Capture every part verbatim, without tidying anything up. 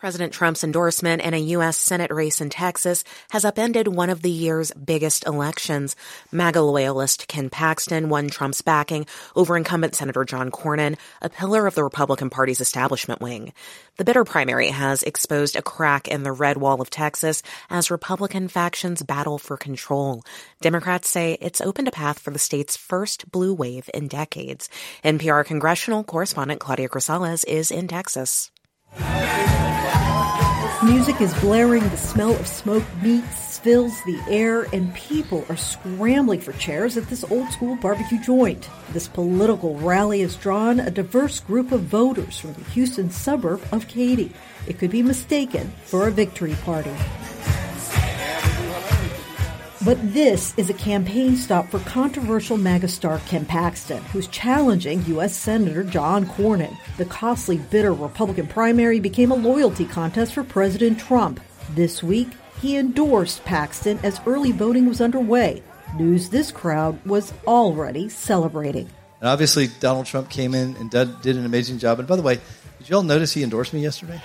President Trump's endorsement in a U S. Senate race in Texas has upended one of the year's biggest elections. MAGA loyalist Ken Paxton won Trump's backing over incumbent Senator John Cornyn, a pillar of the Republican Party's establishment wing. The bitter primary has exposed a crack in the red wall of Texas as Republican factions battle for control. Democrats say it's opened a path for the state's first blue wave in decades. N P R congressional correspondent Claudia Grisales is in Texas. Music is blaring, the smell of smoked meats fills the air, and people are scrambling for chairs at this old-school barbecue joint. This political rally has drawn a diverse group of voters from the Houston suburb of Katy. It could be mistaken for a victory party. But this is a campaign stop for controversial MAGA star Ken Paxton, who's challenging U S. Senator John Cornyn. The costly, bitter Republican primary became a loyalty contest for President Trump. This week, he endorsed Paxton as early voting was underway. News this crowd was already celebrating. And obviously, Donald Trump came in and did, did an amazing job. And by the way, did you all notice he endorsed me yesterday?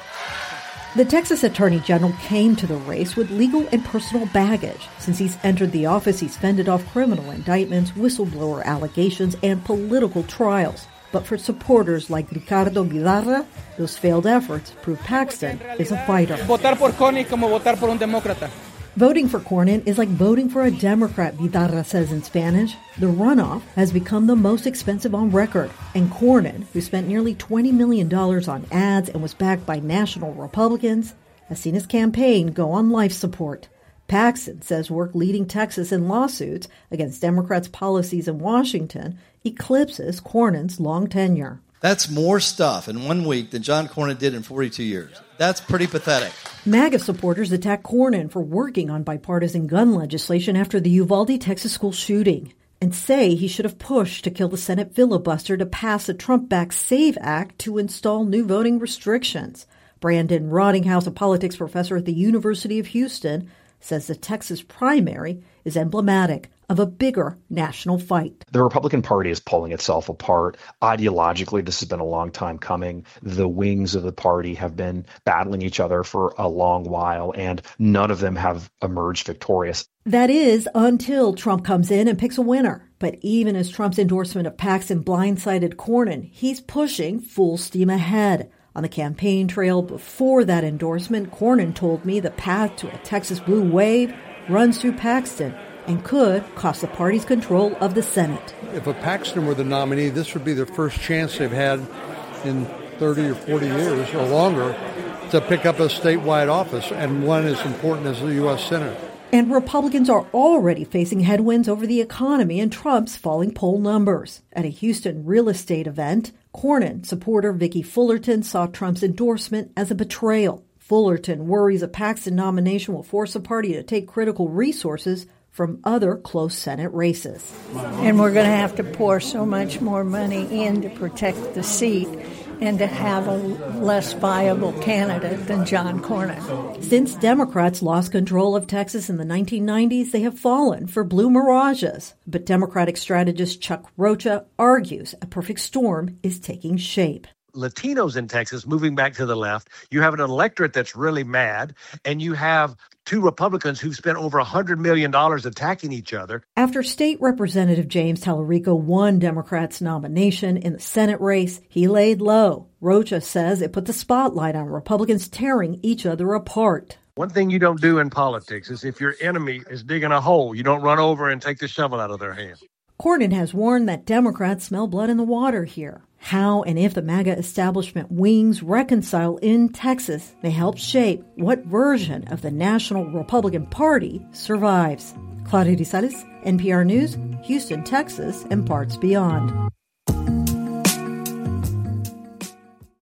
The Texas Attorney General came to the race with legal and personal baggage. Since he's entered the office, he's fended off criminal indictments, whistleblower allegations, and political trials. But for supporters like Ricardo Guidarra, those failed efforts prove Paxton is a fighter. Votar por Cornyn como votar por un demócrata. Voting for Cornyn is like voting for a Democrat, Guidarra says in Spanish. The runoff has become the most expensive on record, and Cornyn, who spent nearly twenty million dollars on ads and was backed by national Republicans, has seen his campaign go on life support. Paxton says work leading Texas in lawsuits against Democrats' policies in Washington eclipses Cornyn's long tenure. That's more stuff in one week than John Cornyn did in forty-two years. That's pretty pathetic. MAGA supporters attack Cornyn for working on bipartisan gun legislation after the Uvalde, Texas school shooting and say he should have pushed to kill the Senate filibuster to pass a Trump-backed SAVE Act to install new voting restrictions. Brandon Rottinghouse, a politics professor at the University of Houston, says the Texas primary is emblematic of a bigger national fight. The Republican Party is pulling itself apart. Ideologically, this has been a long time coming. The wings of the party have been battling each other for a long while, and none of them have emerged victorious. That is, until Trump comes in and picks a winner. But even as Trump's endorsement of Paxton blindsided Cornyn, he's pushing full steam ahead. On the campaign trail before that endorsement, Cornyn told me the path to a Texas blue wave runs through Paxton and could cost the party's control of the Senate. If a Paxton were the nominee, this would be the first chance they've had in thirty or forty years or longer to pick up a statewide office, and one as important as the U S. Senate. And Republicans are already facing headwinds over the economy and Trump's falling poll numbers. At a Houston real estate event, Cornyn supporter Vicki Fullerton saw Trump's endorsement as a betrayal. Fullerton worries a Paxton nomination will force the party to take critical resources from other close Senate races. And we're going to have to pour so much more money in to protect the seat and to have a less viable candidate than John Cornyn. Since Democrats lost control of Texas in the nineteen nineties, they have fallen for blue mirages. But Democratic strategist Chuck Rocha argues a perfect storm is taking shape. Latinos in Texas moving back to the left. You have an electorate that's really mad, and you have two Republicans who've spent over one hundred million dollars attacking each other. After State Representative James Tallarico won Democrats' nomination in the Senate race, he laid low. Rocha says it put the spotlight on Republicans tearing each other apart. One thing you don't do in politics is if your enemy is digging a hole, you don't run over and take the shovel out of their hand. Cornyn has warned that Democrats smell blood in the water here. How and if the MAGA establishment wings reconcile in Texas may help shape what version of the National Republican Party survives. Claudia Grisales, N P R News, Houston, Texas, and parts beyond.